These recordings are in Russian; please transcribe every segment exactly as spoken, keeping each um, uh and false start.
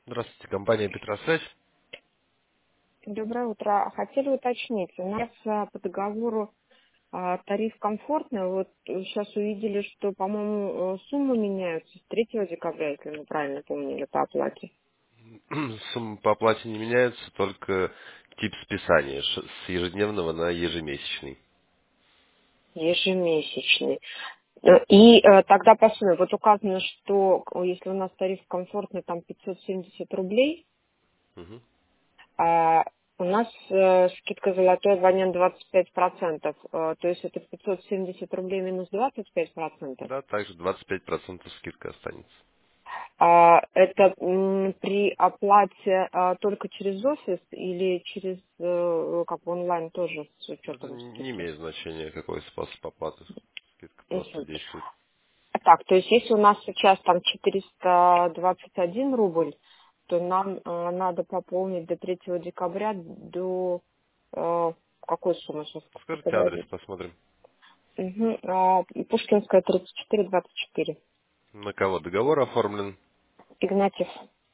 Здравствуйте, компания Петросвязь. Доброе утро. Хотели уточнить, у нас а, по договору а, тариф комфортный. Вот сейчас увидели, что, по-моему, э, суммы меняются с третьего декабря, если мы правильно помнили, по оплате. Сумма по оплате не меняется, только тип списания ш- с ежедневного на ежемесячный. Ежемесячный. Э, И э, тогда по сумме, вот указано, что э, если у нас тариф комфортный, там пятьсот семьдесят рублей, Мгм. а у нас э, скидка золотой абонент двадцать пять процентов. Э, то есть это пятьсот семьдесят рублей минус двадцать пять процентов. Да, также двадцать пять процентов скидка останется. А, это м, при оплате а, только через офис или через э, как бы онлайн тоже с Это учетом не скидки? имеет значения, какой способ оплаты. Скидка просто Мгм. действует. Так, то есть если у нас сейчас там четыреста двадцать один рубль, то нам э, надо пополнить до третьего декабря до э, какой суммы сейчас? Скажите адрес, Подожди. посмотрим. Мгм. А, Пушкинская тридцать четыре двадцать четыре. На кого договор оформлен? Игнатьев.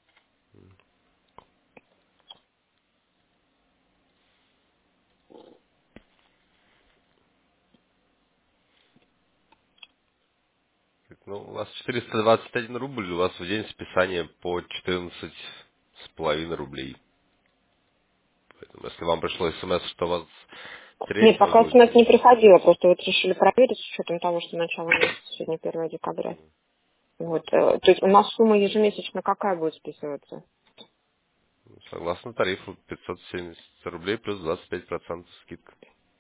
Ну, у вас четыреста двадцать один рубль, у вас в день списание по четырнадцать с половиной рублей. Поэтому, если вам пришло смс, что у вас Нет, третьего пока будет... смс не приходило, просто вот решили проверить с учетом того, что начало месяца, сегодня первое декабря. Вот, э, то есть у нас сумма ежемесячно какая будет списываться? Согласно тарифу пятьсот семьдесят рублей плюс двадцать пять процентов скидка.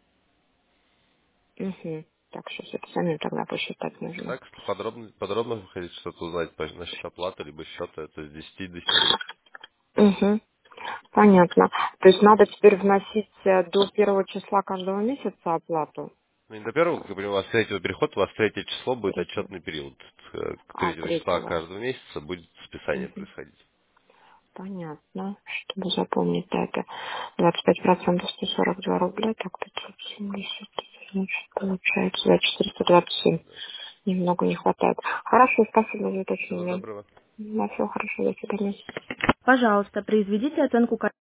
Угу. Так, сейчас это самим тогда посчитать нужно. Так, если подробно, подробно вы хотите что-то узнать по- насчет оплаты, либо счета, это с десяти до семи. Угу. Понятно. То есть надо теперь вносить э, до первого числа каждого месяца оплату? Ну, не до первого, как я понимаю, у вас третьего переход, у вас третье число будет Третьего. отчетный период. Э, К А, третьего числа третьего. каждого месяца будет списание Угу. происходить. Понятно. Чтобы запомнить это. двадцать пять процентов сто сорок два рубля, так пятьсот семьдесят, значит, получается, да, четыреста двадцать семь. Немного не хватает. Хорошо, спасибо за Всего уточнение. доброго. На все хорошо, до свидания. Пожалуйста, произведите оценку